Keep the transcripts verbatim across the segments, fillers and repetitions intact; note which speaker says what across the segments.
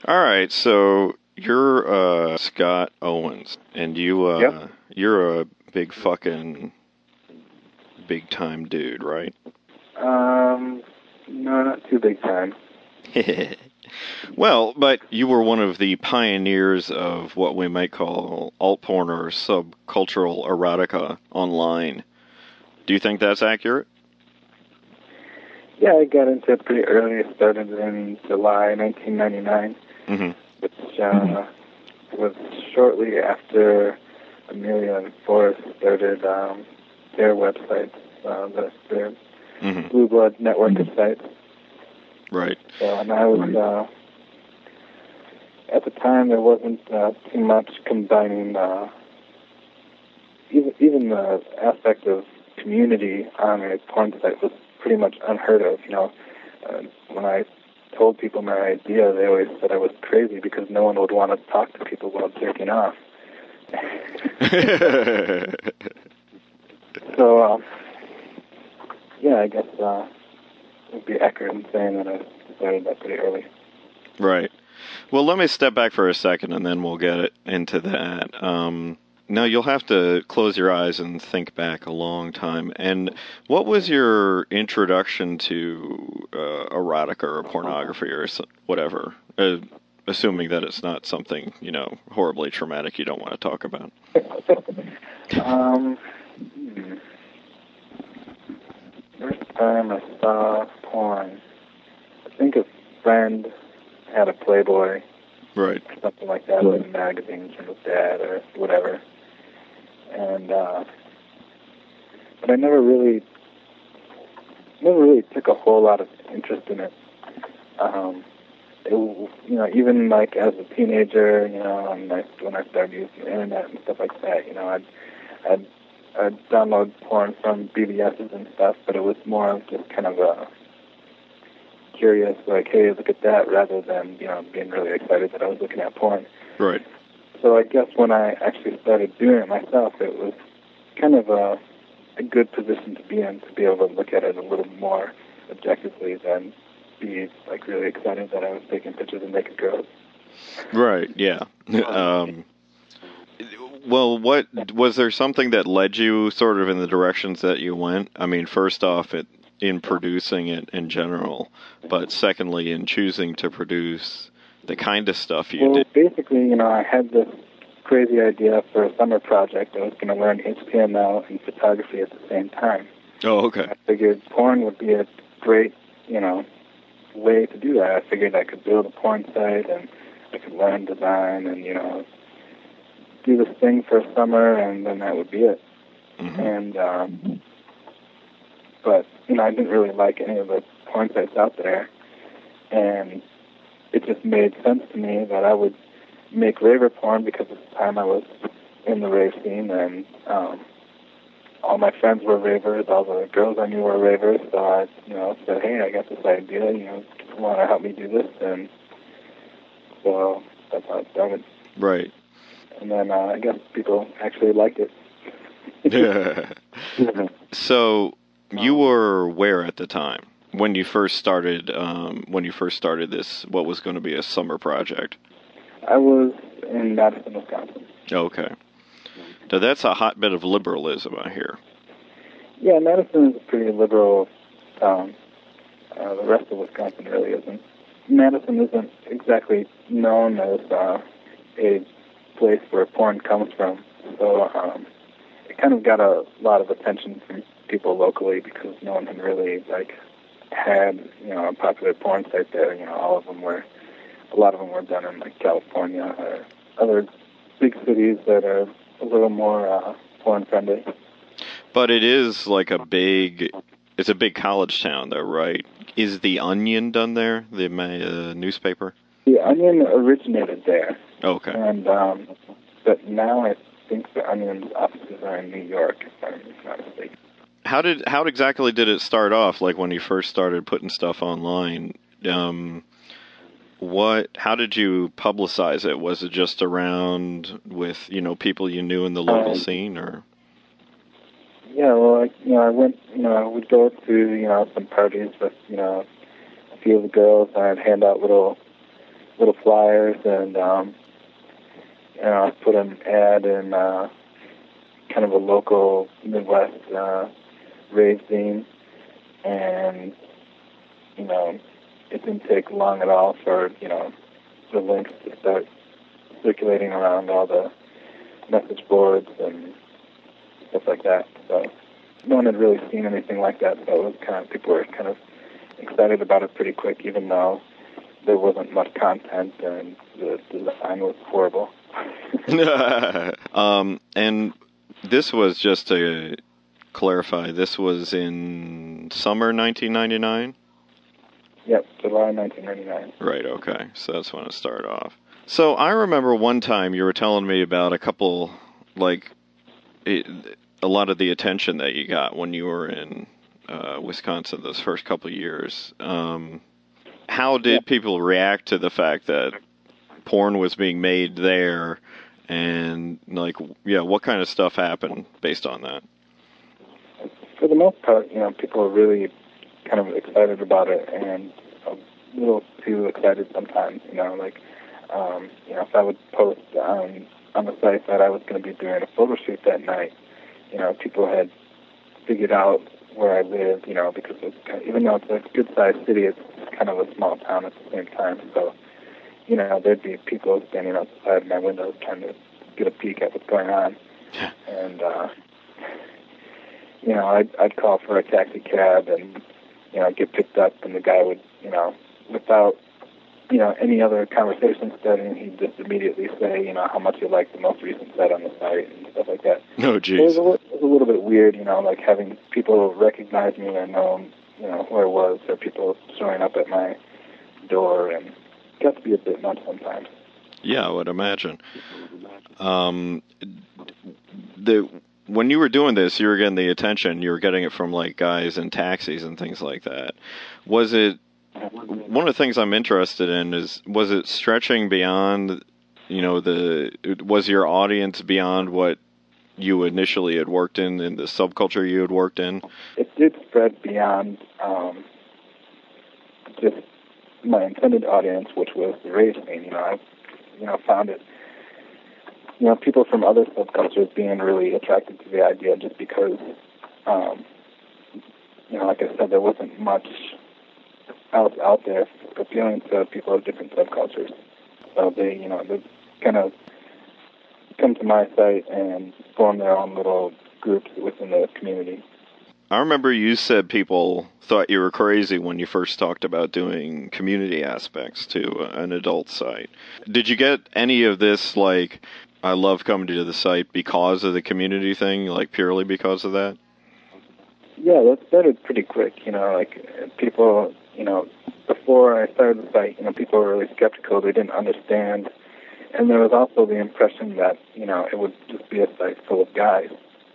Speaker 1: All right, so you're uh, Scott Owens, and you uh,
Speaker 2: Yep.
Speaker 1: you're a big fucking big time dude, right?
Speaker 2: Um, no, not too big time.
Speaker 1: Well, but you were one of the pioneers of what we might call alt porn or subcultural erotica online. Do you think that's accurate?
Speaker 2: Yeah, I got into it pretty early. I started in July nineteen ninety-nine,
Speaker 1: Mm-hmm.
Speaker 2: which uh, was shortly after Amelia and Forrest started um, their websites, uh, the, their
Speaker 1: Mm-hmm.
Speaker 2: Blue Blood network of sites.
Speaker 1: Right.
Speaker 2: So, and I was, uh, at the time, there wasn't uh, too much combining, uh, even, even the aspect of community on a porn site was pretty much unheard of. You know, uh, when I told people my idea, they always said I was crazy because no one would want to talk to people while jerking off. So, um, yeah, I guess uh, it would be accurate in saying that I started that pretty early.
Speaker 1: Right. Well, let me step back for a second, and then we'll get it into that. Um, now, you'll have to close your eyes and think back a long time. And what was your introduction to uh, erotica or pornography or so- whatever? Uh, assuming that it's not something, you know, horribly traumatic you don't want to talk about.
Speaker 2: um, hmm. First time I saw porn, I think a friend had a Playboy,
Speaker 1: Right.
Speaker 2: or something like that, like magazines from his dad or whatever. And, uh, but I never really, never really took a whole lot of interest in it. Um, it, you know, even like as a teenager, you know, and I, when I started using the internet and stuff like that, you know, I'd, I'd, I'd download porn from B B S's and stuff, but it was more of just kind of a curious, like, hey, look at that, rather than, you know, being really excited that I was looking at porn.
Speaker 1: Right.
Speaker 2: So I guess when I actually started doing it myself, it was kind of a, a good position to be in, to be able to look at it a little more objectively than be, like, really excited that I was taking pictures of naked girls.
Speaker 1: Right, yeah. um, well, what was there something that led you sort of in the directions that you went? I mean, first off, it, in producing it in general, but secondly, in choosing to produce the kind of stuff you
Speaker 2: well,
Speaker 1: did.
Speaker 2: basically, you know, I had this crazy idea for a summer project. I was going to learn H T M L and photography at the same time.
Speaker 1: Oh, okay.
Speaker 2: I figured porn would be a great, you know, way to do that. I figured I could build a porn site and I could learn design and, you know, do this thing for a summer, and then that would be it.
Speaker 1: Mm-hmm.
Speaker 2: And, um, but, you know, I didn't really like any of the porn sites out there, and it just made sense to me that I would make raver porn because at the time I was in the rave scene, and um, all my friends were ravers, all the girls I knew were ravers, so I, you know, said, hey, I got this idea, you know, you want to help me do this? And so that's how it started.
Speaker 1: Right.
Speaker 2: And then uh, I guess people actually liked it.
Speaker 1: So you were where at the time when you first started? Um, when you first started this, what was going to be a summer project?
Speaker 2: I was in Madison, Wisconsin.
Speaker 1: Okay. So that's a hotbed of liberalism, I hear.
Speaker 2: Yeah, Madison is a pretty liberal town. Uh, the rest of Wisconsin really isn't. Madison isn't exactly known as uh, a place where porn comes from, so um, it kind of got a lot of attention from people locally because no one had really like had, you know, a popular porn site there. You know, all of them were, a lot of them were done in like California or other big cities that are a little more uh, porn friendly.
Speaker 1: But it is like a big, it's a big college town, though, right? Is The Onion done there? The uh, newspaper?
Speaker 2: The Onion originated there.
Speaker 1: Okay.
Speaker 2: And, um, but now I think the Onion's offices are in New York, if I'm not mistaken.
Speaker 1: How did, how exactly did it start off, like when you first started putting stuff online? Um, what, how did you publicize it? Was it just around with, you know, people you knew in the local
Speaker 2: Um,
Speaker 1: scene, or?
Speaker 2: Yeah, well, I, you know, I went, you know, I would go to, you know, some parties with, you know, a few of the girls, and I'd hand out little little flyers, and um, you know, I put an ad in uh, kind of a local Midwest uh, rave scene, and you know, it didn't take long at all for you know the links to start circulating around all the message boards and stuff like that. So no one had really seen anything like that, so it was kind of, people were kind of excited about it pretty quick, even though there wasn't much content and the, the design was horrible.
Speaker 1: um, and this was, just to clarify, this was in summer nineteen ninety-nine?
Speaker 2: Yep, July nineteen ninety-nine.
Speaker 1: Right, okay. So that's when it started off. So I remember one time you were telling me about a couple, like, it, a lot of the attention that you got when you were in uh, Wisconsin those first couple of years. Um, how did
Speaker 2: yeah.
Speaker 1: people react to the fact that porn was being made there? And, like, yeah, what kind of stuff happened based on that?
Speaker 2: For the most part, you know, people were really kind of excited about it, and a little too excited sometimes, you know, like, um, you know, if I would post on, on the site that I was going to be doing a photo shoot that night, you know, people had figured out where I lived, you know, because it's kind of, even though it's a good-sized city, it's kind of a small town at the same time, so, you know, there'd be people standing outside my windows trying to get a peek at what's going on, and, uh, you know, I'd, I'd call for a taxi cab and, you know, get picked up, and the guy would, you know, without, you know, any other conversation starting, he'd just immediately say, you know, how much you like the most recent set on the site and stuff like that.
Speaker 1: Oh, geez.
Speaker 2: It was, a, it was a little bit weird, you know, like having people recognize me or know, you know, who I was, or people showing up at my door, and it got to be a bit much sometimes.
Speaker 1: Yeah, I would imagine. Um, the when you were doing this, you were getting the attention. You were getting it from, like, guys in taxis and things like that. Was it, one of the things I'm interested in is, was it stretching beyond, you know, the, was your audience beyond what you initially had worked in, in the subculture you had worked in?
Speaker 2: It did spread beyond um, just my intended audience, which was the rave scene. You know, I, you know, found it, you know, people from other subcultures being really attracted to the idea just because, um, you know, like I said, there wasn't much else out there appealing to people of different subcultures. So they, you know, they kind of come to my site and form their own little groups within the community.
Speaker 1: I remember you said people thought you were crazy when you first talked about doing community aspects to an adult site. Did you get any of this, like, I love coming to the site because of the community thing, like purely because of that?
Speaker 2: Yeah, that started pretty quick, you know, like people, you know, before I started the site, you know, people were really skeptical, they didn't understand, and there was also the impression that, you know, it would just be a site full of guys.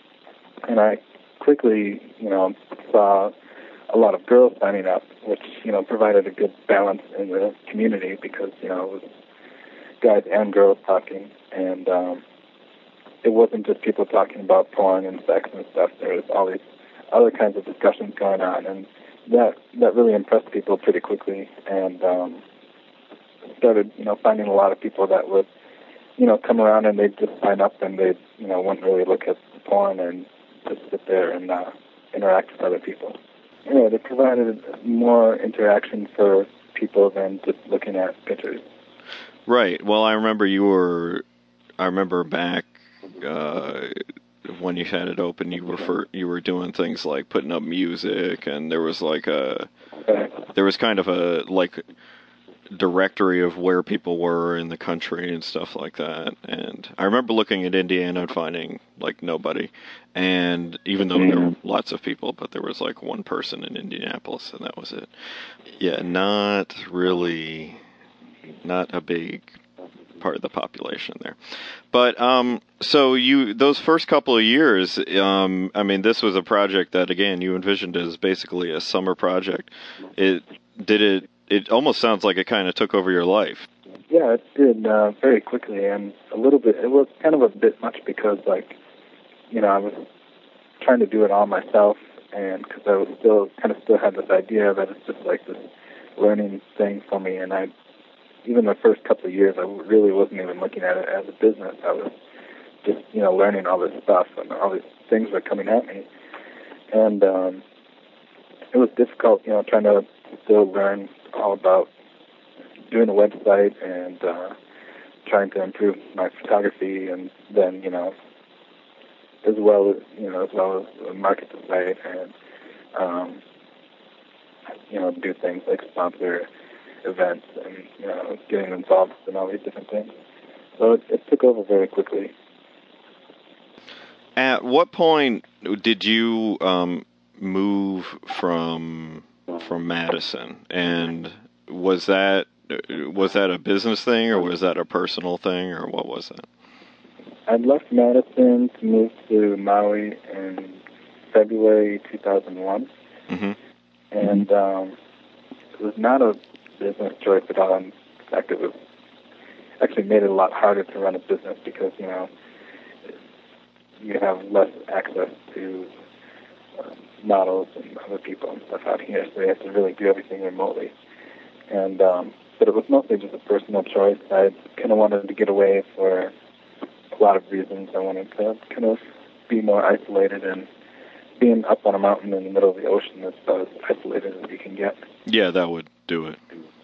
Speaker 2: And I quickly, you know, saw a lot of girls signing up, which, you know, provided a good balance in the community because, you know, it was guys and girls talking, and um, it wasn't just people talking about porn and sex and stuff. There was all these other kinds of discussions going on, and that that really impressed people pretty quickly, and um, started, you know, finding a lot of people that would, you know, come around and they'd just sign up and they, you know, wouldn't really look at the porn and just sit there and uh, interact with other people. You know, they provided more interaction for people than just looking at pictures.
Speaker 1: Right. Well, I remember you were, I remember back uh, when you had it open, you were for, you were doing things like putting up music, and there was like a, there was kind of a, like, directory of where people were in the country and stuff like that. And I remember looking at Indiana and finding, like, nobody. And even though there were lots of people, but there was, like, one person in Indianapolis, and that was it. Yeah, not really, not a big part of the population there. But, um, so you, those first couple of years, um, I mean, this was a project that, again, you envisioned as basically a summer project. It, did it, it almost sounds like it kind of took over your life.
Speaker 2: Yeah, it did uh, very quickly, and a little bit, it was kind of a bit much because, like, you know, I was trying to do it all myself, and because I was still, kind of still had this idea that it's just like this learning thing for me, and I even the first couple of years, I really wasn't even looking at it as a business. I was just, you know, learning all this stuff, and all these things were coming at me. And um, it was difficult, you know, trying to still learn all about doing a website and uh, trying to improve my photography, and then, you know, as well as, you know, as well as market the site and, um, you know, do things like sponsor events and, you know, getting involved in all these different things. So it, it took over very quickly.
Speaker 1: At what point did you um, move from from Madison, and was that was that a business thing, or was that a personal thing, or what was that?
Speaker 2: I'd left Madison to move to Maui in February two thousand one,
Speaker 1: mm-hmm.
Speaker 2: and um, it was not a business choice at all. In fact, it was actually made it a lot harder to run a business because, you know, you have less access to uh, models and other people and stuff out here, so you have to really do everything remotely. And um, but it was mostly just a personal choice. I kind of wanted to get away for a lot of reasons. I wanted to kind of be more isolated, and being up on a mountain in the middle of the ocean is about as isolated as you can get.
Speaker 1: Yeah, that would do it.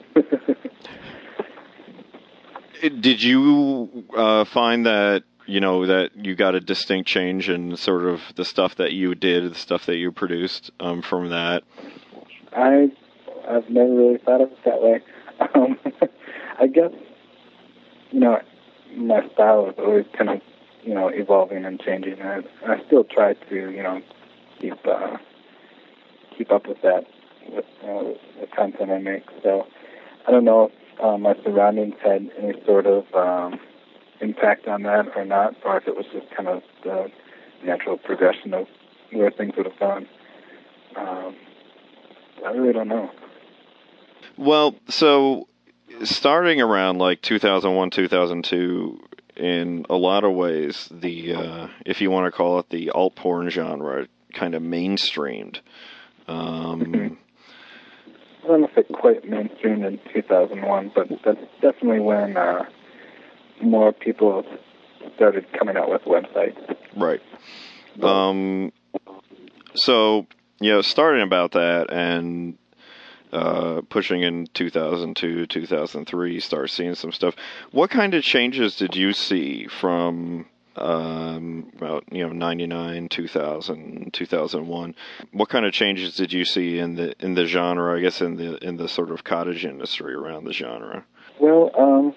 Speaker 1: Did you uh, find that, you know, that you got a distinct change in sort of the stuff that you did, the stuff that you produced um, from that?
Speaker 2: I, I've never really thought of it that way. Um, I guess, you know, my style is always kind of, you know, evolving and changing. I, I still try to, you know, keep uh, keep up with that, with uh, the content I make. So I don't know if uh, my surroundings had any sort of um, impact on that or not, or if it was just kind of the natural progression of where things would have gone. Um, I really don't know.
Speaker 1: Well, so starting around like two thousand one, two thousand two, in a lot of ways, the uh, if you want to call it the alt porn genre, kind of mainstreamed. Um,
Speaker 2: I don't know if it quite mainstreamed in two thousand one, but that's definitely when uh, more people started coming out with websites.
Speaker 1: Right. Um, so, you know, starting about that and uh, pushing in two thousand two, two thousand three, start seeing some stuff. What kind of changes did you see from um, about, you know, ninety-nine, two thousand, two thousand one? What kind of changes did you see in the in the genre, I guess, in the in the sort of cottage industry around the genre?
Speaker 2: Well, um,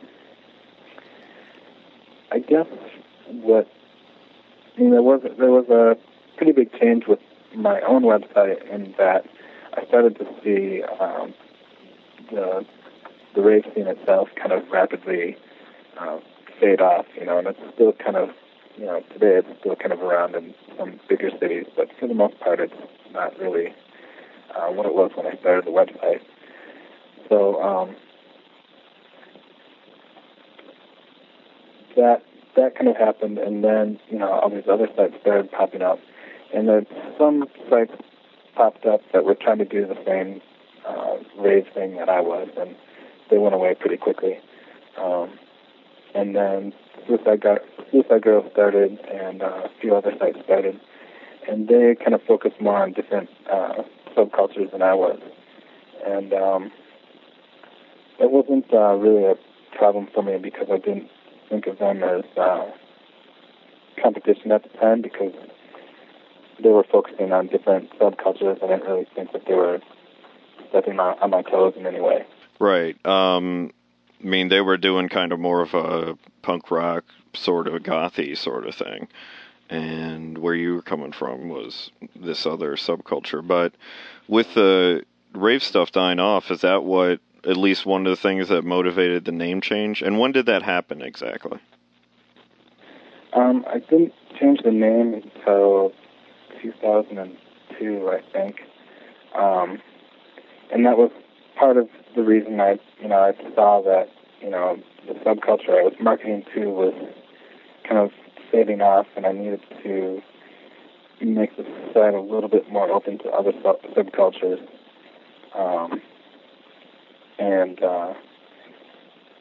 Speaker 2: I guess what, I mean, there was there was a pretty big change with my own website in that I started to see um, the the rave scene itself kind of rapidly uh, fade off, you know, and it's still kind of, you know, today it's still kind of around in some bigger cities, but for the most part it's not really uh, what it was when I started the website. So um, that that kind of happened, and then, you know, all these other sites started popping up, and then some sites popped up that were trying to do the same uh, rave thing that I was, and they went away pretty quickly. Um, and then Suicide, Gar- Suicide Girl started, and uh, a few other sites started, and they kind of focused more on different uh, subcultures than I was. And um, it wasn't uh, really a problem for me because I didn't think of them as uh, competition at the time, because they were focusing on different subcultures. I didn't really think that they were stepping on, on my toes in any way.
Speaker 1: Right. Um, I mean, they were doing kind of more of a punk rock sort of gothy sort of thing. And where you were coming from was this other subculture. But with the rave stuff dying off, is that what, at least one of the things that motivated the name change? And when did that happen exactly?
Speaker 2: Um, I didn't change the name until two thousand two, I think. Um, and that was part of the reason I, you know, I saw that, you know, the subculture I was marketing to was kind of fading off, and I needed to make the site a little bit more open to other sub- subcultures. Um, and uh,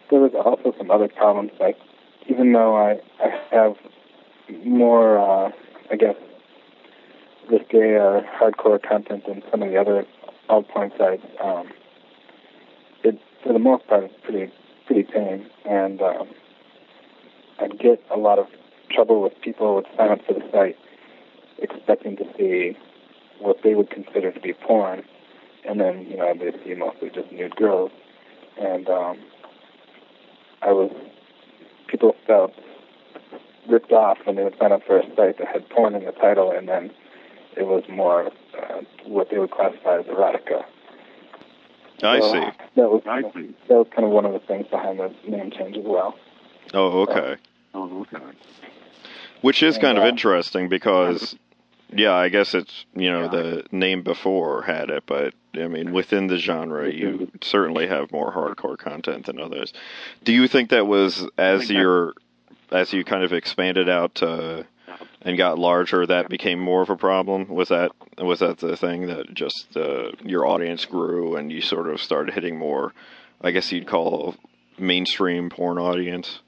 Speaker 2: there was also some other problems, like even though I, I have more, uh, I guess, risque or hardcore content than some of the other alt porn sites, um, it, for the most part, it's pretty, pretty tame, and um, I'd get a lot of trouble with people who would sign up for the site expecting to see what they would consider to be porn, and then, you know, they'd see mostly just nude girls, and um, I was, people felt ripped off when they would sign up for a site that had porn in the title, and then it was more uh, what they would classify as erotica.
Speaker 1: I
Speaker 2: so
Speaker 1: see.
Speaker 2: That was, kind of, that was kind of one of the things behind the name change as well.
Speaker 1: Oh, okay.
Speaker 2: So, oh, okay.
Speaker 1: Which is
Speaker 2: and,
Speaker 1: kind of
Speaker 2: uh,
Speaker 1: interesting because, yeah, I guess it's, you know,
Speaker 2: yeah.
Speaker 1: the name before had it, but, I mean, within the genre, you certainly have more hardcore content than others. Do you think that was, as you're, as you kind of expanded out uh, and got larger, that became more of a problem? Was that, was that the thing that just uh, your audience grew and you sort of started hitting more, I guess you'd call mainstream porn audience?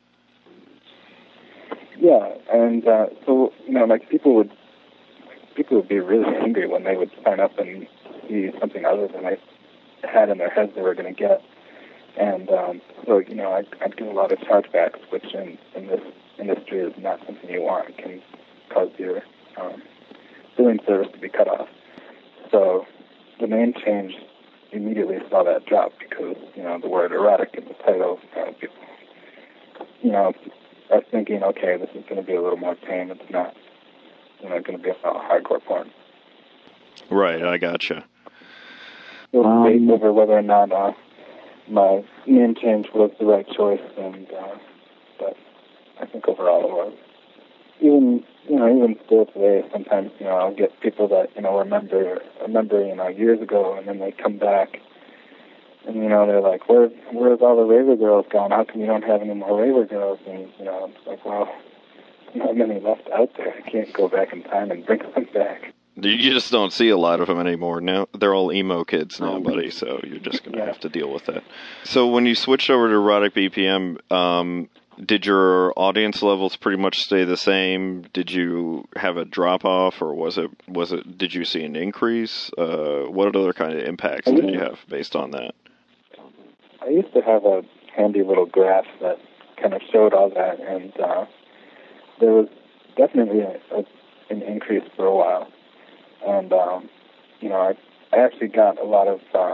Speaker 2: Yeah, and uh, so, you know, like people would people would be really angry when they would sign up and see something other than they had in their heads they were going to get. And um, so, you know, I'd, I'd get a lot of chargebacks, which in, in this industry is not something you want. It can cause your um, billing service to be cut off. So the name change immediately saw that drop because, you know, the word erotic in the title, uh, people, you know, are thinking, okay, this is going to be a little more tame. It's not, you know, going to be about hardcore porn.
Speaker 1: Right, I gotcha.
Speaker 2: There was debate um, over whether or not uh, my name change was the right choice, and uh, but I think overall it was. Even, you know, even still today, sometimes, you know, I'll get people that, you know, remember, remember, you know, years ago, and then they come back, and, you know, they're like, where, where's all the raver girls gone? How come you don't have any more raver girls? And, you know, it's like, well, not many left out there. I can't go back in time and bring them back.
Speaker 1: You just don't see a lot of them anymore. Now they're all emo kids now, buddy, so you're just going to yeah. have to deal with that. So when you switched over to Erotic B P M, um, did your audience levels pretty much stay the same? Did you have a drop-off, or was it, was it, did you see an increase? Uh, what other kind of impacts did you have based on that?
Speaker 2: I used to have a handy little graph that kind of showed all that, and uh, there was definitely a, a, an increase for a while. And, um, you know, I, I actually got a lot of uh,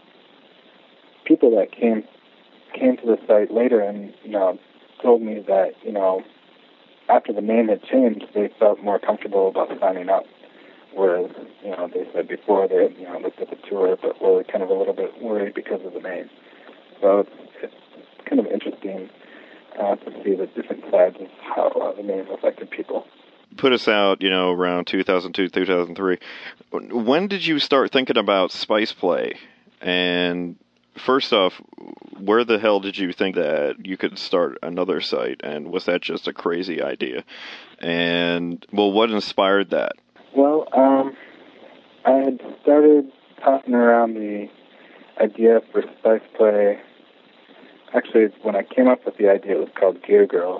Speaker 2: people that came came to the site later and, you know, told me that, you know, after the name had changed, they felt more comfortable about signing up. Whereas, you know, they said before they had, you know, looked at the tour, but were kind of a little bit worried because of the name. So it's, it's kind of interesting uh, to see the different sides of how uh, the name affected people.
Speaker 1: Put us out, you know, around two thousand two, two thousand three. When did you start thinking about Spice Play? And first off, where the hell did you think that you could start another site? And was that just a crazy idea? And, well, what inspired that?
Speaker 2: Well, um, I had started tossing around the idea for Spice Play. Actually, when I came up with the idea, it was called Gear Girl.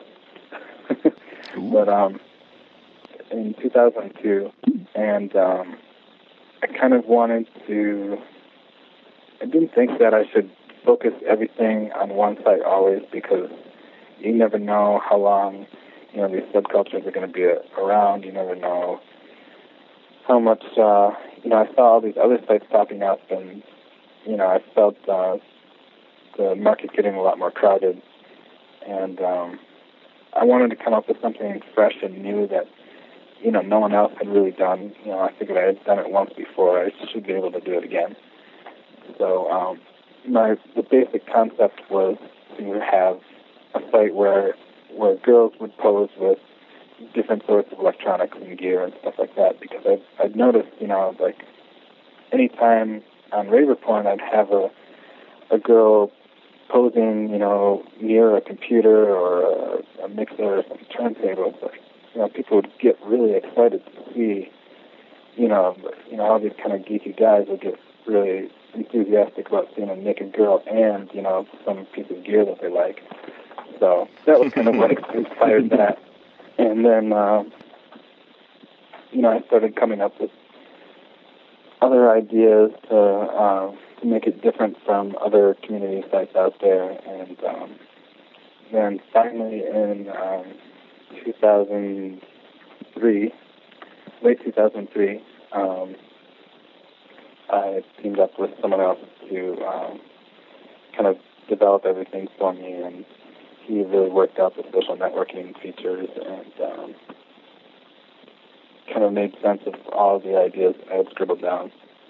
Speaker 2: But, um... in two thousand two, and um, I kind of wanted to, I didn't think that I should focus everything on one site always, because you never know how long, you know, these subcultures are going to be around. You never know how much, uh, you know, I saw all these other sites popping up, and, you know, I felt uh, the market getting a lot more crowded, and um, I wanted to come up with something fresh and new that, you know, no one else had really done. You know, I figured I had done it once before. I should be able to do it again. So um, my the basic concept was to have a site where where girls would pose with different sorts of electronics and gear and stuff like that, because I've, I've noticed, you know, like anytime on raver porn I'd have a, a girl posing, you know, near a computer or a, a mixer or some turntable, like, you know, people would get really excited to see, you know, you know, all these kind of geeky guys would get really enthusiastic about seeing a naked girl and, you know, some piece of gear that they like. So that was kind of what inspired that. And then, uh, you know, I started coming up with other ideas to, uh, to make it different from other community sites out there. And um, then finally in um, two thousand three, late two thousand three, um, I teamed up with someone else to um, kind of develop everything for me, and he really worked out the social networking features and um, kind of made sense of all the ideas I had scribbled down.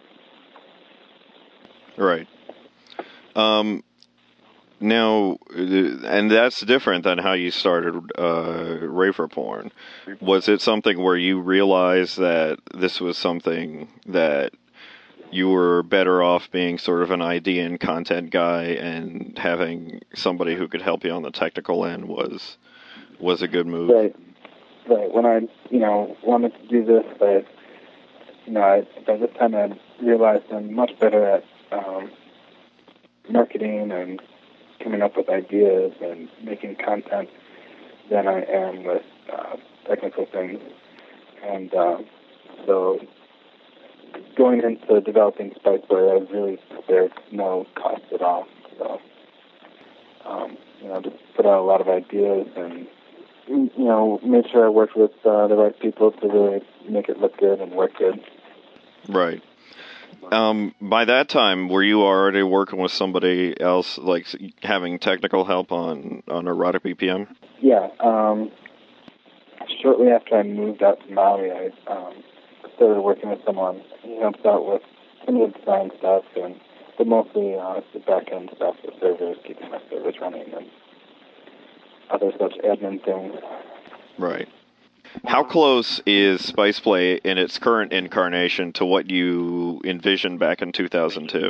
Speaker 1: Right. Um, now, and that's different than how you started uh, Raver Porn. Was it something where you realized that this was something that you were better off being sort of an idea and content guy, and having somebody who could help you on the technical end was was a good move?
Speaker 2: Right. Right. When I, you know, wanted to do this, I, you know, I, by this time I realized I'm much better at um, marketing and coming up with ideas and making content than I am with uh, technical things. And uh, so going into developing Spiceware, I really spared no cost at all. So, um, you know, just put out a lot of ideas and, you know, made sure I worked with uh, the right people to really make it look good and work good.
Speaker 1: Right. Um, by that time, were you already working with somebody else, like having technical help on, on Erotic B P M?
Speaker 2: Yeah. Um, shortly after I moved out to Maui, I um, started working with someone. He helps out with some of the design stuff, and but mostly uh, the back-end stuff, the servers, keeping my servers running, and other such admin things.
Speaker 1: Right. How close is SpicePlay in its current incarnation to what you envisioned back in two thousand two?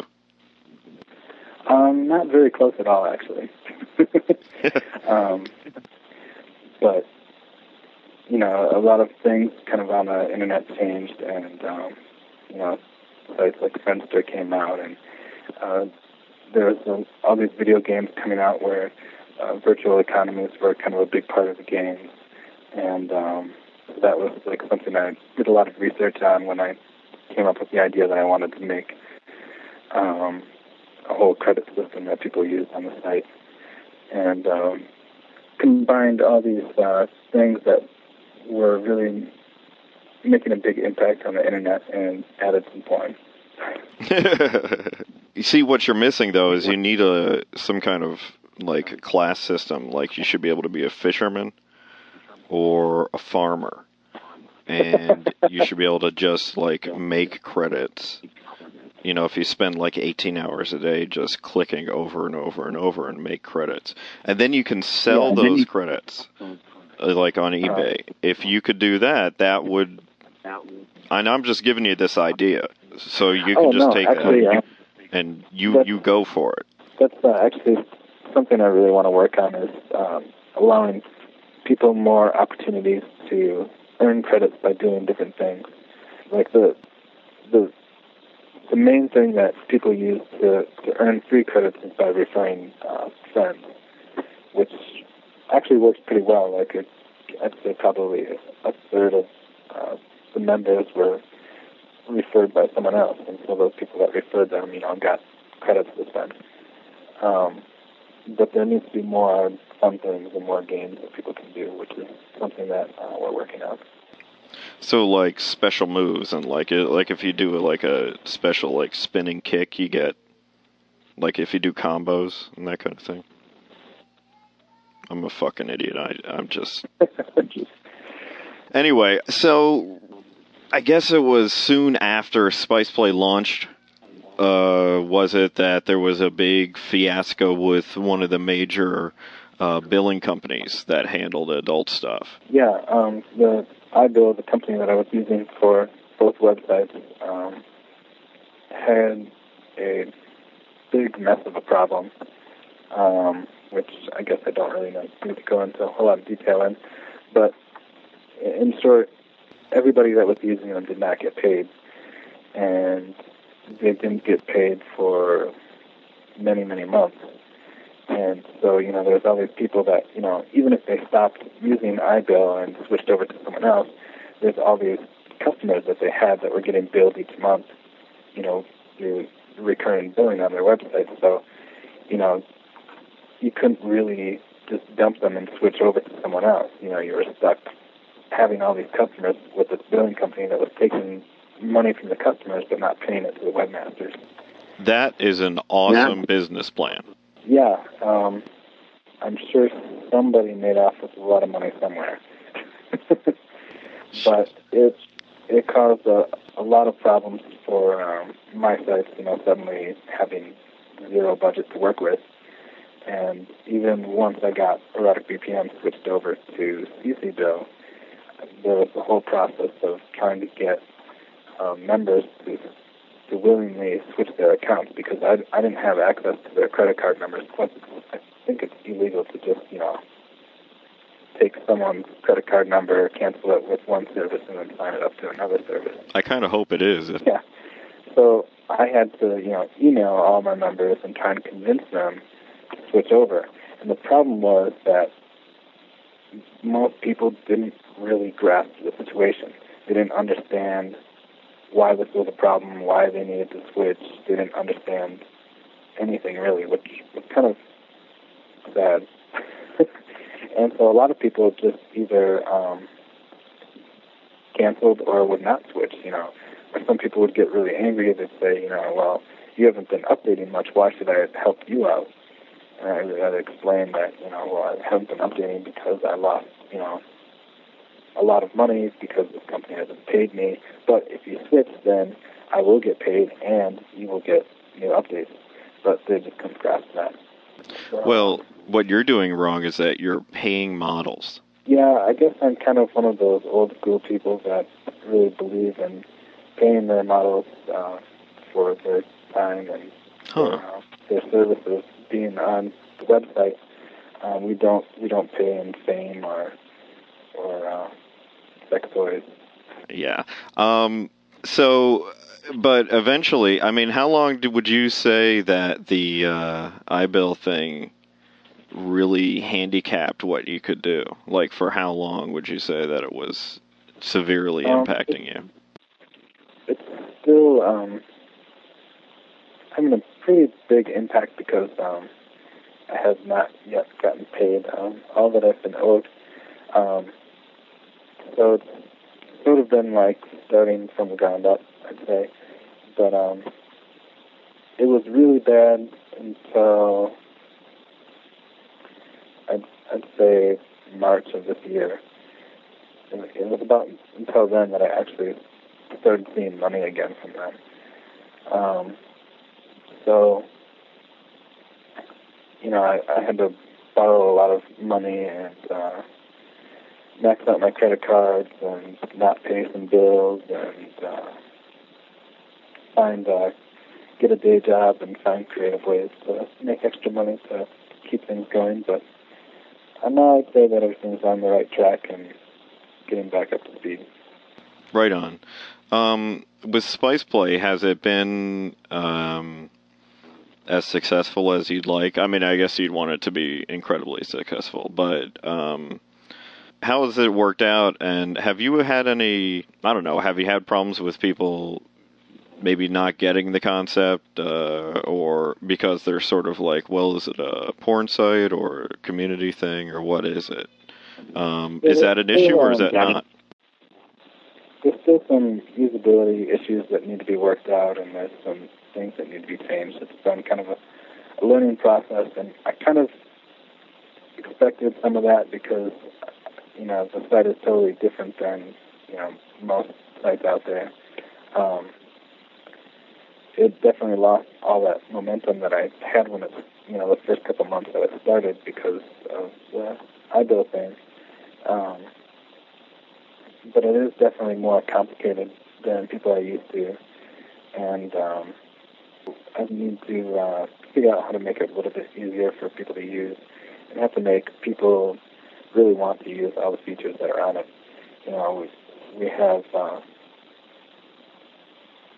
Speaker 2: Um, not very close at all, actually. um, but, you know, a lot of things kind of on the internet changed, and, um, you know, sites like Friendster came out, and uh, there was a, all these video games coming out where uh, virtual economies were kind of a big part of the game. And um, that was like something I did a lot of research on when I came up with the idea that I wanted to make um, a whole credit system that people use on the site. And um, combined all these uh, things that were really making a big impact on the internet and added some porn.
Speaker 1: You see, what you're missing, though, is you need a some kind of, like, class system. Like, you should be able to be a fisherman or a farmer, and you should be able to just like make credits. You know, if you spend like eighteen hours a day just clicking over and over and over and make credits, and then you can sell
Speaker 2: yeah,
Speaker 1: those
Speaker 2: you,
Speaker 1: credits uh, like on eBay. Uh, if you could do that, that would. And I'm just giving you this idea, so you can
Speaker 2: oh,
Speaker 1: just
Speaker 2: no,
Speaker 1: take
Speaker 2: actually,
Speaker 1: that
Speaker 2: uh,
Speaker 1: and you you go for it.
Speaker 2: That's uh, actually something I really want to work on, is um, allowing people more opportunities to earn credits by doing different things. Like the the the main thing that people use to, to earn free credits is by referring uh, friends, which actually works pretty well. Like it, I'd say probably a third of uh, the members were referred by someone else, and so those people that referred them, you know, got credits to spend. Um, but there needs to be more fun things and more games that people can do, which is something that uh, we're working on.
Speaker 1: So, like, special moves, and like, it, like if you do like a special like spinning kick, you get like if you do combos and that kind of thing. I'm a fucking idiot. I, I'm just. Anyway, so I guess it was soon after SpicePlay launched. Uh, was it that there was a big fiasco with one of the major uh, billing companies that handled adult stuff?
Speaker 2: Yeah, um, the iBill, the company that I was using for both websites, um, had a big mess of a problem, um, which I guess I don't really need to go into a whole lot of detail in. But in short, everybody that was using them did not get paid, and they didn't get paid for many, many months. And so, you know, there's all these people that, you know, even if they stopped using iBill and switched over to someone else, there's all these customers that they had that were getting billed each month, you know, through recurring billing on their website. So, you know, you couldn't really just dump them and switch over to someone else. You know, you were stuck having all these customers with this billing company that was taking money from the customers but not paying it to the webmasters.
Speaker 1: That is an awesome
Speaker 2: Yeah.
Speaker 1: business plan.
Speaker 2: Yeah, um, I'm sure somebody made off with a lot of money somewhere. But it it caused a, a lot of problems for um, my sites, you know, suddenly having zero budget to work with. And even once I got Erotic B P M switched over to C C Bill, there was the whole process of trying to get um, members to to willingly switch their accounts because I, I didn't have access to their credit card numbers. Plus, I think it's illegal to just, you know, take someone's credit card number, cancel it with one service, and then sign it up to another service.
Speaker 1: I kind of hope it is.
Speaker 2: Yeah. So I had to, you know, email all my members and try and convince them to switch over. And the problem was that most people didn't really grasp the situation. They didn't understand why this was a problem, why they needed to switch. They didn't understand anything really, which was kind of sad. And so a lot of people just either um, canceled or would not switch, you know. Or some people would get really angry. They'd say, you know, well, you haven't been updating much. Why should I help you out? And I really had to explain that, you know, well, I haven't been updating because I lost, you know, a lot of money because this company hasn't paid me. But if you switch, then I will get paid and you will get new updates. But they just couldn't grasp that. So,
Speaker 1: Well, what you're doing wrong is that you're paying models.
Speaker 2: yeah, I guess I'm kind of one of those old school people that really believe in paying their models uh, for their time and
Speaker 1: Huh.
Speaker 2: their, uh, their services being on the website. Um, we don't we don't pay in fame or or uh, sex toys.
Speaker 1: Yeah. Um, so, but eventually, I mean, how long do, would you say that the uh, iBill thing really handicapped what you could do? Like, for how long would you say that it was severely
Speaker 2: Um,
Speaker 1: impacting you?
Speaker 2: It's still um, having a pretty big impact because um, I have not yet gotten paid um, all that I've been owed. Um, so it's sort of been like starting from the ground up, I'd say. But um, it was really bad until I'd, I'd say March of this year. It, it was about until then that I actually started seeing money again from them. Um, so, you know, I, I had to borrow a lot of money and uh, max out my credit cards and not pay some bills and uh, find uh, get a day job and find creative ways to make extra money to keep things going. But now I'd say that everything's on the right track and getting back up to speed.
Speaker 1: Right on. Um, with Spice Play, has it been um, as successful as you'd like? I mean, I guess you'd want it to be incredibly successful, but um, how has it worked out? And have you had any, I don't know, have you had problems with people maybe not getting the concept, uh, or because they're sort of like, well, is it a porn site or a community thing, or what is it? Um, is that an issue, or is that not?
Speaker 2: There's still some usability issues that need to be worked out, and there's some things that need to be changed. It's been kind of a, a learning process, and I kind of expected some of that because, you know, the site is totally different than, you know, most sites out there. Um, it definitely lost all that momentum that I had when it, you know, the first couple months that it started because of the iBill thing. Um, but it is definitely more complicated than people are used to, and um, I need to uh, figure out how to make it a little bit easier for people to use, and have to make people really want to use all the features that are on it. You know, we, we have uh,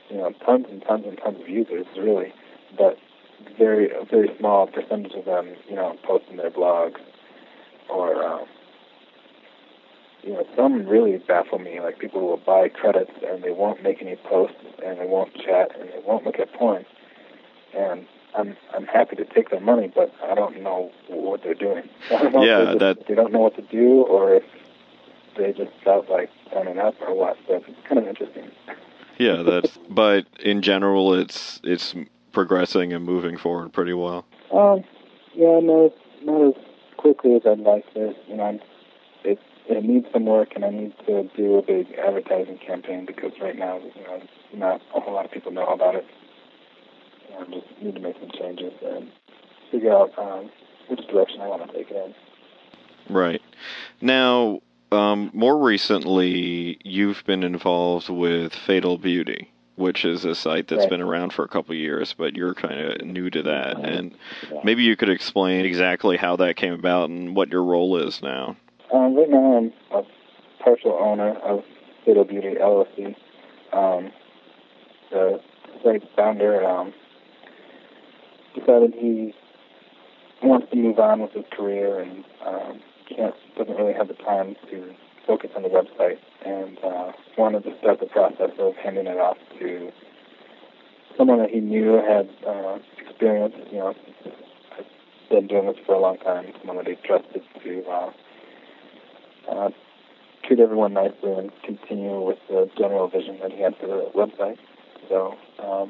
Speaker 2: you know, tons and tons and tons of users, really, but very a very small percentage of them, you know, post in their blogs, or um, you know, some really baffle me. Like, people will buy credits and they won't make any posts and they won't chat and they won't look at porn. And I'm I'm happy to take their money, but I don't know what they're doing. I don't know
Speaker 1: yeah,
Speaker 2: if just,
Speaker 1: that
Speaker 2: they don't know what to do, or if they just felt like signing up or what. But it's kind of interesting.
Speaker 1: yeah, that's. But in general, it's it's progressing and moving forward pretty well.
Speaker 2: Um, yeah, no, not as quickly as I'd like to. You know, I'm, it it needs some work, and I need to do a big advertising campaign, because right now, you know, not a whole lot of people know about it. I just need to make some changes and figure out um, which direction I want to take it in.
Speaker 1: Right. Now, um, more recently, you've been involved with Fatal Beauty, which is a site that's
Speaker 2: right.
Speaker 1: been around for a couple of years, but you're kind of new to that. And maybe you could explain exactly how that came about and what your role is now.
Speaker 2: Um, right now, I'm a partial owner of Fatal Beauty L L C. Um, the site founder um, decided he wants to move on with his career and um, can't doesn't really have the time to focus on the website, and uh, wanted to start the process of handing it off to someone that he knew had uh, experience. You know, I've been doing this for a long time. Someone that he trusted to uh, uh, treat everyone nicely and continue with the general vision that he had for the website. So um,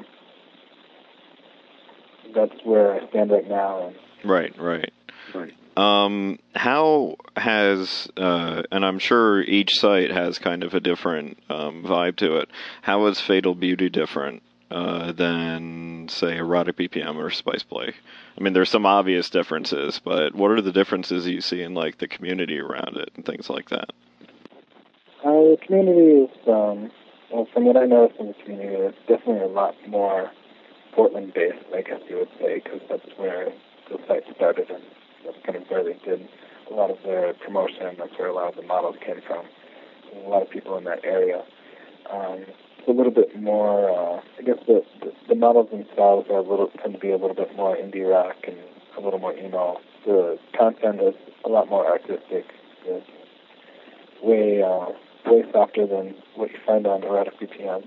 Speaker 2: that's where I stand right now. And
Speaker 1: Right, right.
Speaker 2: Right.
Speaker 1: Um, how has, uh, and I'm sure each site has kind of a different um, vibe to it. How is Fatal Beauty different uh, than, say, Erotic B P M or Spice Play? I mean, there's some obvious differences, but what are the differences you see in, like, the community around it and things like that?
Speaker 2: Uh, the community is, um, well, from what I noticed in the community, it's definitely a lot more Portland-based, I guess you would say, because that's where the site started, and that's kind of where they did a lot of their promotion, and that's where a lot of the models came from. There's a lot of people in that area. Um, it's a little bit more, uh, I guess the, the the models themselves are a little tend to be a little bit more indie rock and a little more emo. The content is a lot more artistic. It's way uh, way softer than what you find on Erotic B P M.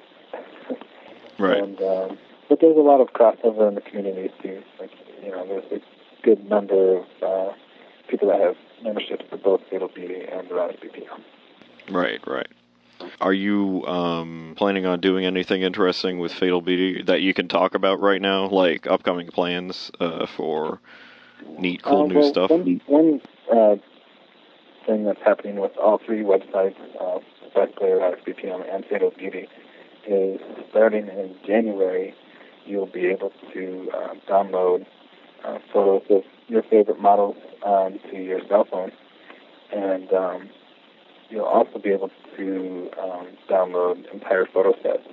Speaker 1: Right.
Speaker 2: And um, but there's a lot of crossover in the community too. Like, you know, there's a good number of uh, people that have memberships for both Fatal Beauty and Erotic B P M.
Speaker 1: Right, right. Are you um, planning on doing anything interesting with Fatal Beauty that you can talk about right now, like upcoming plans uh, for neat, cool
Speaker 2: uh,
Speaker 1: new
Speaker 2: well,
Speaker 1: stuff?
Speaker 2: One, one uh, thing that's happening with all three websites, uh, Spice Play, Erotic B P M, and Fatal Beauty, is starting in January, you'll be able to uh, download uh, photos of your favorite models onto your cell phone, and um, you'll also be able to um, download entire photo sets.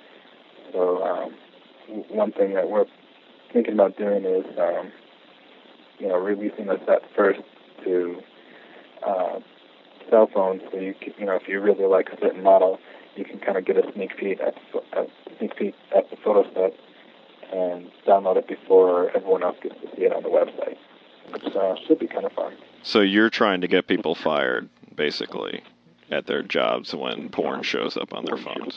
Speaker 2: So um, one thing that we're thinking about doing is, um, you know, releasing the set first to uh, cell phones, so you can, you know, if you really like a certain model, you can kind of get a sneak peek at a sneak peek at the photo set and download it before everyone else gets to see it on the website, which uh, should be kind of fun.
Speaker 1: So you're trying to get people fired, basically, at their jobs when porn shows up on their phones.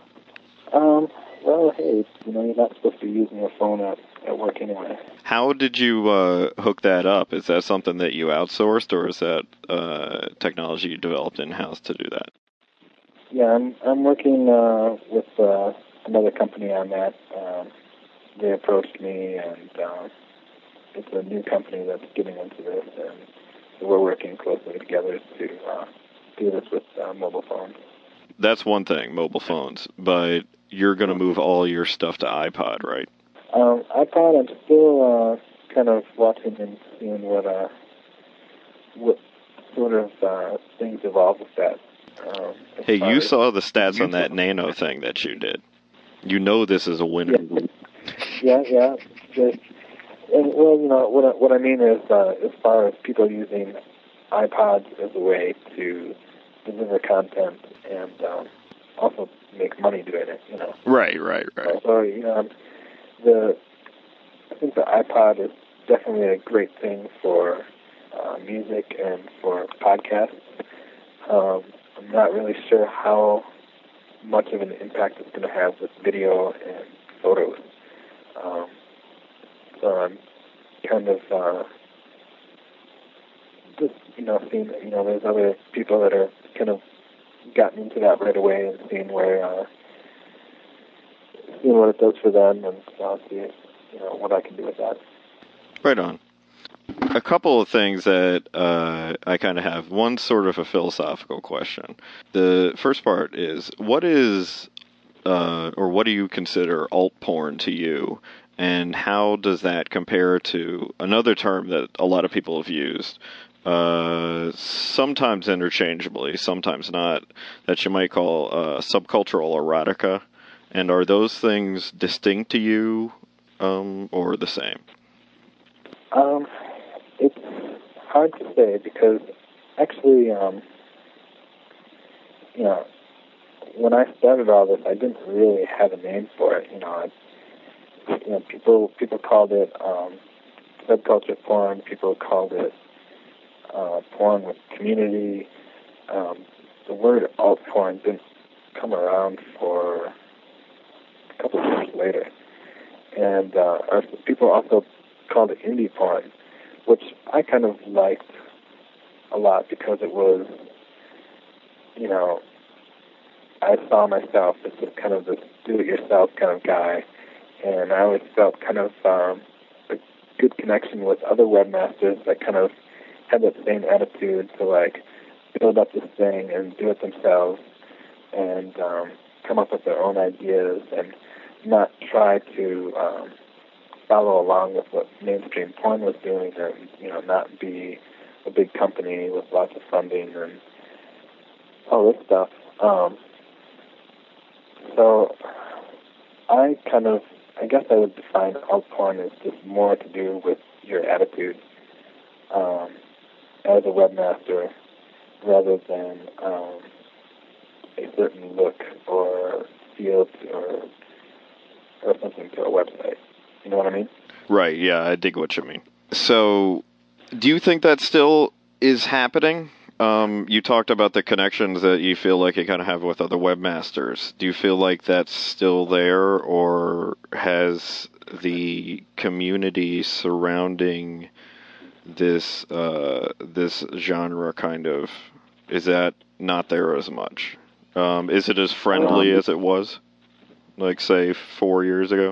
Speaker 2: Um. Well, hey, you know, you're not supposed to be using your phone at, at work anyway.
Speaker 1: How did you uh, hook that up? Is that something that you outsourced, or is that uh, technology you developed in-house to do that?
Speaker 2: Yeah, I'm I'm working uh, with uh, another company on that. Um, they approached me, and uh, it's a new company that's getting into this, and so we're working closely together to uh, do this with uh, mobile phones.
Speaker 1: That's one thing, mobile phones, but you're going to move all your stuff to iPod, right?
Speaker 2: Um, iPod, I'm still uh, kind of watching and seeing what uh, what sort of uh, things evolve with that. Um,
Speaker 1: hey, you
Speaker 2: as,
Speaker 1: saw the stats on that Nano thing that you did. You know this is a winner.
Speaker 2: Yeah, yeah. yeah. And, well, you know, what I, what I mean is, uh, as far as people using iPods as a way to deliver content and um, also make money doing it, you know.
Speaker 1: Right, right, right.
Speaker 2: So, you know, the I think the iPod is definitely a great thing for uh, music and for podcasts. Um, I'm not really sure how much of an impact it's going to have with video and photos. Um, so I'm kind of uh, just, you know, seeing, you know, there's other people that are kind of gotten into that right away and seeing where, uh, seeing what it does for them, and I'll see, you know, what I can do with that.
Speaker 1: Right on. A couple of things that uh, I kind of have. One sort of a philosophical question. The first part is, what is, uh, or what do you consider alt porn to you? And how does that compare to another term that a lot of people have used, uh, sometimes interchangeably, sometimes not, that you might call uh, subcultural erotica? And are those things distinct to you, um, or the same?
Speaker 2: Um, it's hard to say because actually, um, you know, when I started all this, I didn't really have a name for it. You know, I, you know, people people called it um, subculture porn. People called it uh, porn with community. Um, the word alt porn didn't come around for a couple of years later, and uh, or people also called it indie porn, which I kind of liked a lot because it was, you know, I saw myself as this kind of this do-it-yourself kind of guy, and I always felt kind of um, a good connection with other webmasters that kind of had that same attitude to, like, build up this thing and do it themselves and um, come up with their own ideas and not try to um, follow along with what mainstream porn was doing and, you know, not be a big company with lots of funding and all this stuff. Um, so I kind of, I guess I would define alt porn as just more to do with your attitude um, as a webmaster rather than um, a certain look or feel to, or or something to a website. You know what I mean?
Speaker 1: Right, yeah, I dig what you mean. So, do you think that still is happening? Um, you talked about the connections that you feel like you kind of have with other webmasters. Do you feel like that's still there, or has the community surrounding this uh, this genre kind of, is that not there as much? Um, is it as friendly
Speaker 2: Um,
Speaker 1: as it was, like, say, four years ago?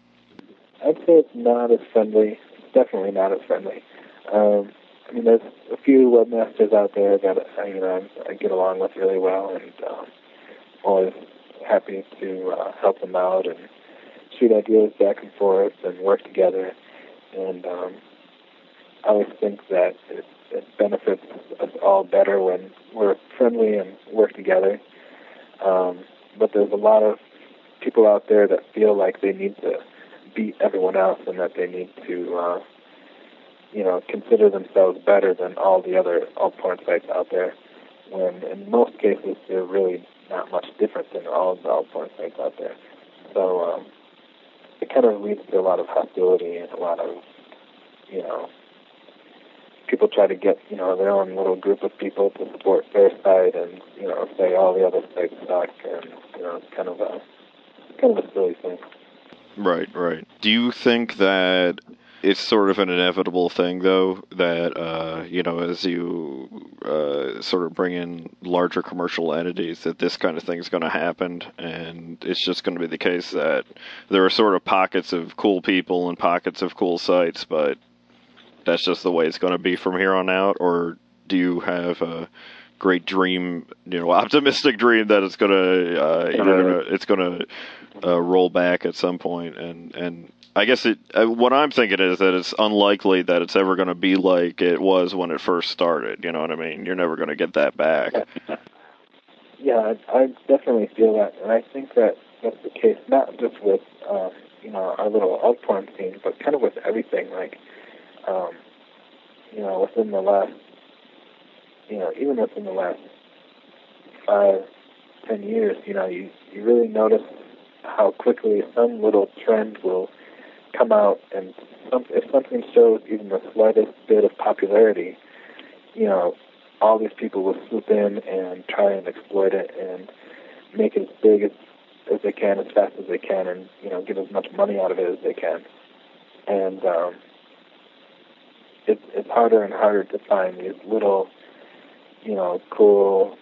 Speaker 2: I'd say it's not as friendly. It's definitely not as friendly. Um, I mean, there's a few webmasters out there that uh, you know I get along with really well, and um, always happy to uh, help them out and shoot ideas back and forth and work together. And um, I always think that it, it benefits us all better when we're friendly and work together. Um, but there's a lot of people out there that feel like they need to beat everyone else and that they need to, uh, you know, consider themselves better than all the other alt porn sites out there, when in most cases they're really not much different than all of the alt porn sites out there. So um, it kind of leads to a lot of hostility and a lot of, you know, people try to get, you know, their own little group of people to support their site and, you know, say all the other sites suck, and, you know, it's kind of a, kind of a silly thing.
Speaker 1: Right, right. Do you think that it's sort of an inevitable thing, though, that, uh, you know, as you uh, sort of bring in larger commercial entities, that this kind of thing is going to happen, and it's just going to be the case that there are sort of pockets of cool people and pockets of cool sites, but that's just the way it's going to be from here on out? Or do you have a great dream, you know, optimistic dream that it's going to, uh, you're gonna, it's going to uh, roll back at some point? And, and I guess it, uh, what I'm thinking is that it's unlikely that it's ever going to be like it was when it first started. You know what I mean? You're never going to get that back.
Speaker 2: Yeah, I, I definitely feel that, and I think that that's the case not just with, um, you know, our little alt porn scene, but kind of with everything. Like, um, you know, within the last, you know, even within the last five, ten years, you know, you, you really notice how quickly some little trend will come out, and some, if something shows even the slightest bit of popularity, you know, all these people will swoop in and try and exploit it and make it as big as, as they can, as fast as they can, and, you know, get as much money out of it as they can. And um, it, it's harder and harder to find these little, you know, cool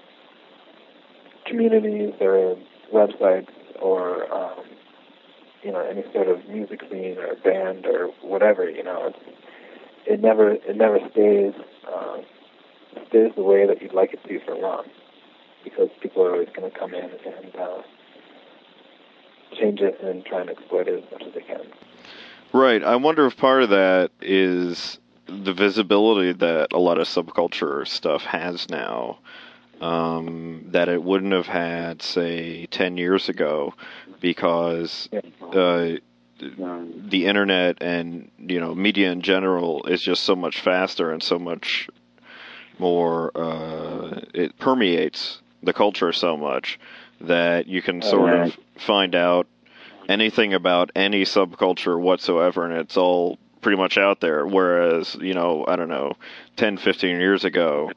Speaker 2: communities or websites or, um, you know, any sort of music scene or band or whatever. You know, it's, it never it never stays uh, stays the way that you'd like it to for long, because people are always going to come in and uh, change it and try and exploit it as much as they can.
Speaker 1: Right. I wonder if part of that is the visibility that a lot of subculture stuff has now, um, that it wouldn't have had, say, ten years ago, because uh, the internet and, you know, media in general is just so much faster and so much more, uh, it permeates the culture so much that you can sort
Speaker 2: right.
Speaker 1: of find out anything about any subculture whatsoever, and it's all pretty much out there. Whereas, you know, I don't know, ten, fifteen years ago,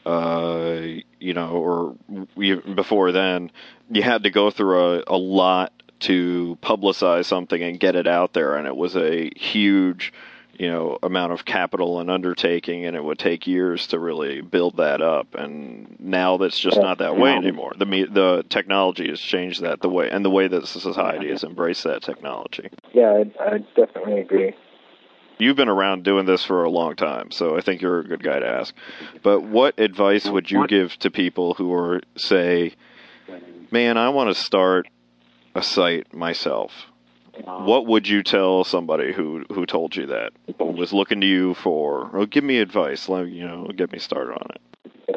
Speaker 1: uh, you know, or even before then, you had to go through a, a lot to publicize something and get it out there, and it was a huge, you know, amount of capital and undertaking, and it would take years to really build that up. And now that's just not that way anymore. The me- the technology has changed that the way, and the way that society has embraced that technology.
Speaker 2: Yeah, I, I definitely agree.
Speaker 1: You've been around doing this for a long time, so I think you're a good guy to ask. But what advice would you give to people who are, say, man, I want to start a site myself? What would you tell somebody who who told you that, who was looking to you for, oh, give me advice, let you know, get me started on it?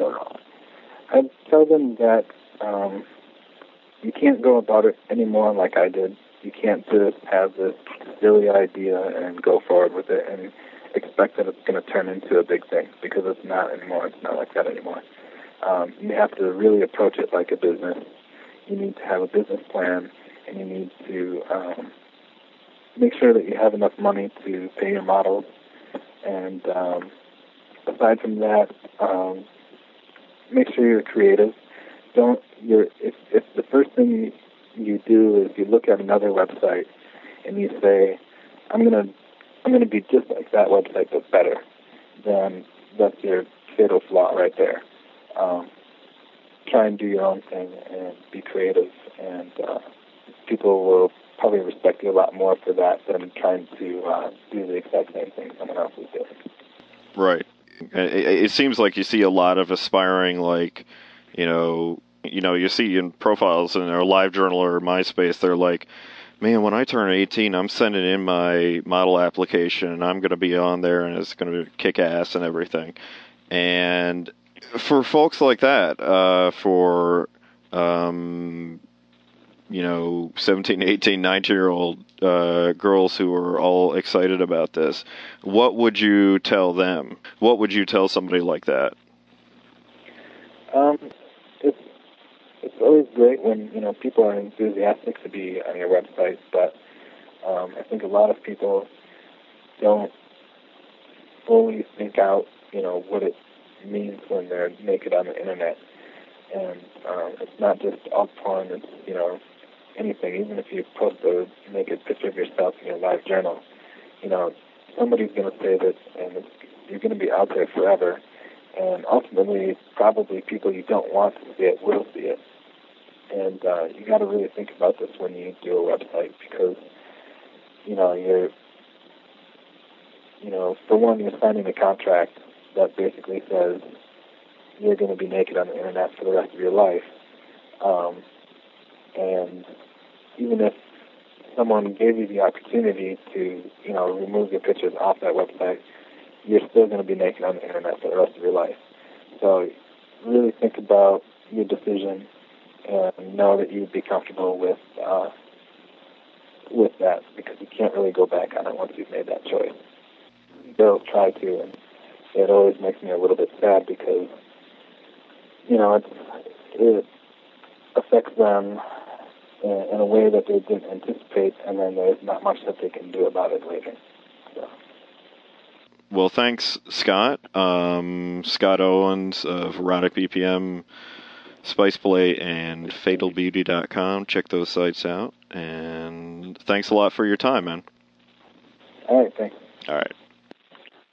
Speaker 2: I'd tell them that um, you can't go about it anymore like I did. You can't just have this silly idea and go forward with it and expect that it's going to turn into a big thing, because it's not anymore. It's not like that anymore. Um, you have to really approach it like a business. You need to have a business plan, and you need to um, make sure that you have enough money to pay your models. And um, aside from that, um, make sure you're creative. Don't you're if if the first thing you, you do is you look at another website and you say, I'm gonna I'm gonna be just like that website but better, then that's your fatal flaw right there. Um, try and do your own thing and be creative, and uh, people will probably respect you a lot more for that than trying to uh, do the exact same thing someone else is doing.
Speaker 1: Right. It, it seems like you see a lot of aspiring, like, you know, you know, you see in profiles in their LiveJournal or MySpace, they're like, man, when I turn eighteen, I'm sending in my model application, and I'm going to be on there, and it's going to kick ass and everything. And for folks like that, uh, for, um, you know, seventeen, eighteen, nineteen-year-old uh, girls who are all excited about this, what would you tell them? What would you tell somebody like that?
Speaker 2: Um, it's it's always great when, you know, people are enthusiastic to be on your website, but um, I think a lot of people don't fully think out, you know, what it means when they're naked on the internet. And um, it's not just alt porn, it's, you know, anything. Even if you post a naked picture of yourself in your LiveJournal, you know, somebody's going to say this, and it's, you're going to be out there forever. And ultimately, probably people you don't want to see it will see it. And uh, you got to really think about this when you do a website, because, you know, you're, you know, for one, you're signing a contract that basically says you're going to be naked on the internet for the rest of your life. Um, and even if someone gave you the opportunity to, you know, remove your pictures off that website, you're still going to be naked on the internet for the rest of your life. So really think about your decision and know that you'd be comfortable with uh, with that, because you can't really go back on it once you've made that choice. They'll try to, and it always makes me a little bit sad, because, you know, it's, it, affects them in, in a way that they didn't anticipate, and then there's not much that they can do about it later. So.
Speaker 1: Well, thanks, Scott. Um, Scott Owens of Erotic B P M, Spice Plate, and Fatal Beauty dot com. Check those sites out. And thanks a lot for your time, man.
Speaker 2: All right, thanks.
Speaker 1: All right.